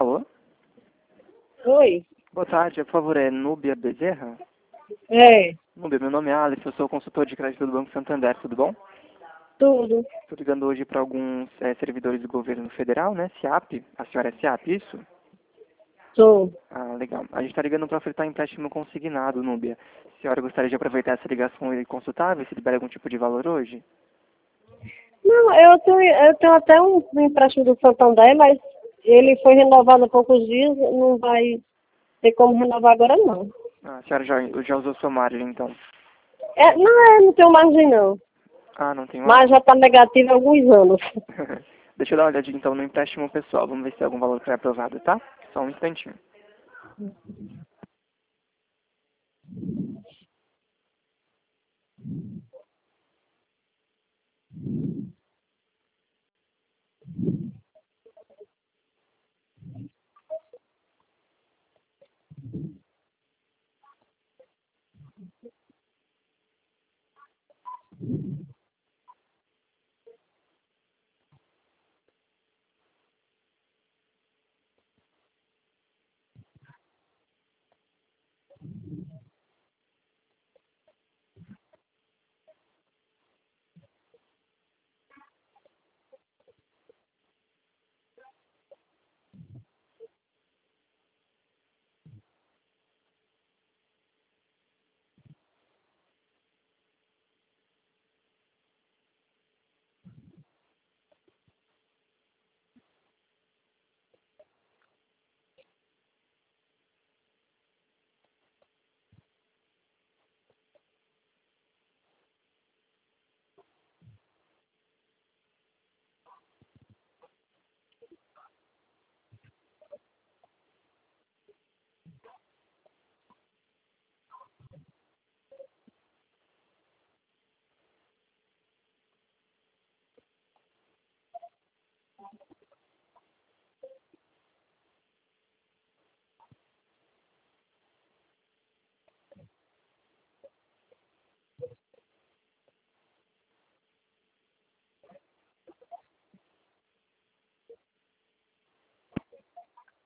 Alô? Oi. Boa tarde, por favor, é Núbia Bezerra? É, Núbia, meu nome é Alex, eu sou consultor de crédito do Banco Santander, tudo bom? tudo. Estou ligando hoje para alguns servidores do governo federal, né? SIAP. A senhora é SIAP, isso? Sou. Ah, legal. A gente está ligando para ofertar empréstimo consignado, Núbia. A senhora gostaria de aproveitar essa ligação e consultar, ver se libera algum tipo de valor hoje? Não, eu tenho até um empréstimo do Santander, mas ele foi renovado há poucos dias, não vai ter como renovar agora não. Ah, a senhora já usou sua margem, então? Não tenho margem não. Ah, não tem Mas margem? já está negativo há alguns anos. Deixa eu dar uma olhadinha, então, no empréstimo pessoal. Vamos ver se tem algum valor que foi aprovado, tá? Só um instantinho.